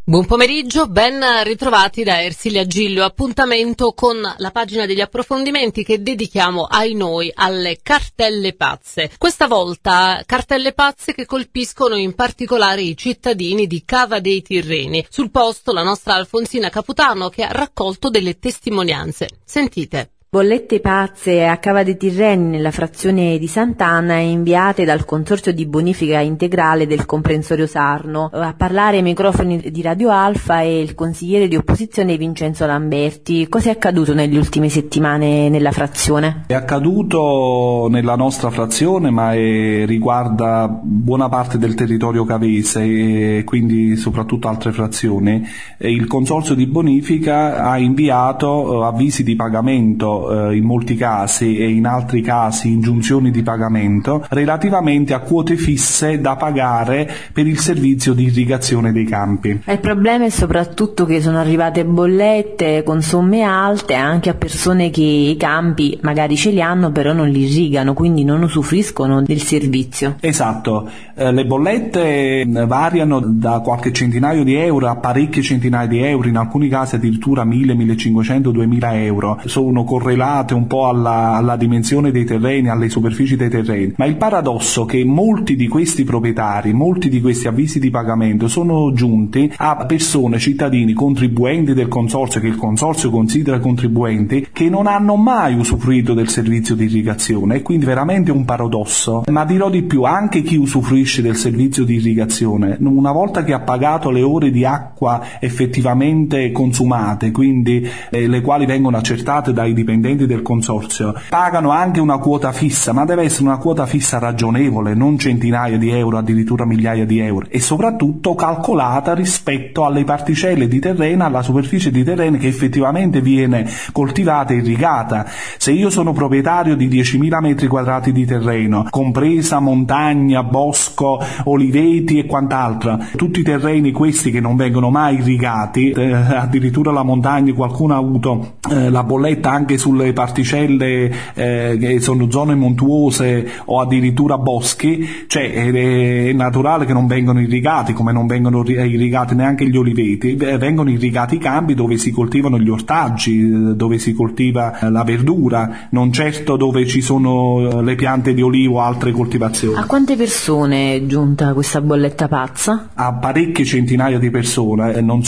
Buon pomeriggio, ben ritrovati da Ersilia Giglio. Appuntamento con la pagina degli approfondimenti che dedichiamo ai noi alle cartelle pazze. Questa volta cartelle pazze che colpiscono in particolare i cittadini di Cava dei Tirreni. Sul posto la nostra Alfonsina Caputano che ha raccolto delle testimonianze. Sentite. Bollette pazze a Cava dei Tirreni nella frazione di Sant'Anna inviate dal Consorzio di Bonifica Integrale del Comprensorio Sarno. A parlare ai microfoni di Radio Alfa è il consigliere di opposizione Vincenzo Lamberti. Cosa è accaduto nelle ultime settimane nella frazione? È accaduto nella nostra frazione, ma riguarda buona parte del territorio cavese e quindi soprattutto altre frazioni. Il Consorzio di Bonifica ha inviato avvisi di pagamento in molti casi e in altri casi ingiunzioni di pagamento relativamente a quote fisse da pagare per il servizio di irrigazione dei campi. Il problema è soprattutto che sono arrivate bollette con somme alte anche a persone che i campi magari ce li hanno però non li irrigano, quindi non usufruiscono del servizio. Esatto, le bollette variano da qualche centinaio di euro a parecchie centinaia di euro, in alcuni casi addirittura 1.000, 1.500, 2.000 euro. Sono correlate un po' alla dimensione dei terreni, alle superfici dei terreni, ma il paradosso è che molti di questi proprietari, molti di questi avvisi di pagamento sono giunti a persone, cittadini, contribuenti del consorzio, che il consorzio considera contribuenti, che non hanno mai usufruito del servizio di irrigazione, e quindi veramente un paradosso. Ma dirò di più, anche chi usufruisce del servizio di irrigazione, una volta che ha pagato le ore di acqua effettivamente consumate, quindi le quali vengono accertate dai dipendenti del consorzio, pagano anche una quota fissa, ma deve essere una quota fissa ragionevole, non centinaia di euro, addirittura migliaia di euro, e soprattutto calcolata rispetto alle particelle di terreno, alla superficie di terreno che effettivamente viene coltivata e irrigata. Se io sono proprietario di 10.000 metri quadrati di terreno, compresa montagna, bosco, oliveti e quant'altro, tutti i terreni questi che non vengono mai irrigati, addirittura la montagna, qualcuno ha avuto la bolletta anche sulle particelle che sono zone montuose o addirittura boschi, cioè è naturale che non vengono irrigati, come non vengono irrigati neanche gli oliveti, vengono irrigati i campi dove si coltivano gli ortaggi, dove si coltiva la verdura, non certo dove ci sono le piante di olivo o altre coltivazioni. A quante persone è giunta questa bolletta pazza? A parecchie centinaia di persone, non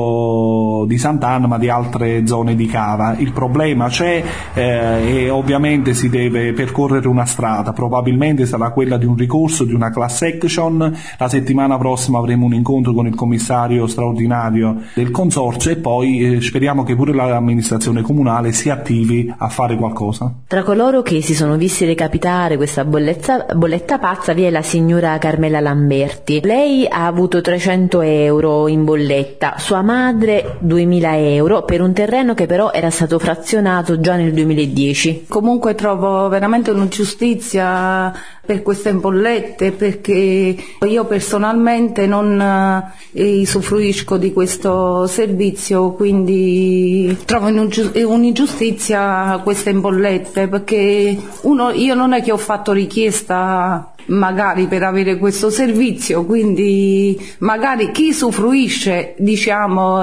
solo di Sant'Anna ma di altre zone di Cava. Il problema c'è e ovviamente si deve percorrere una strada, probabilmente sarà quella di un ricorso, di una class action. La settimana prossima avremo un incontro con il commissario straordinario del consorzio e poi speriamo che pure l'amministrazione comunale si attivi a fare qualcosa. Tra coloro che si sono visti recapitare questa bolletta pazza vi è la signora Carmela Lamberti. Lei ha avuto 300 euro in bolletta, sua madre 2.000 euro per un terreno che però era stato frazionato già nel 2010. Comunque trovo veramente un'ingiustizia per queste bollette, perché io personalmente non usufruisco di questo servizio, quindi trovo un'ingiustizia queste bollette, perché io non è che ho fatto richiesta magari per avere questo servizio, quindi magari chi usufruisce, diciamo,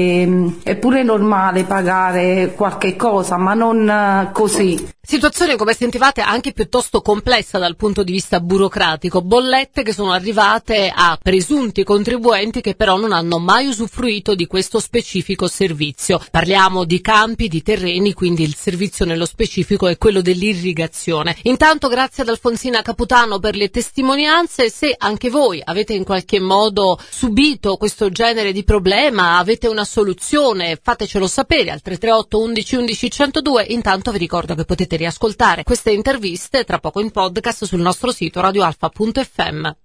è pure normale pagare qualche cosa, ma non così. Situazione, come sentivate, anche piuttosto complessa dal punto di vista burocratico. Bollette che sono arrivate a presunti contribuenti che però non hanno mai usufruito di questo specifico servizio. Parliamo di campi, di terreni, quindi il servizio nello specifico è quello dell'irrigazione. Intanto grazie ad Alfonsina Caputano per le testimonianze. Se anche voi avete in qualche modo subito questo genere di problema, avete una soluzione, fatecelo sapere al 338 11 11 102. Intanto vi ricordo che potete riascoltare queste interviste tra poco in podcast sul nostro sito radioalfa.fm.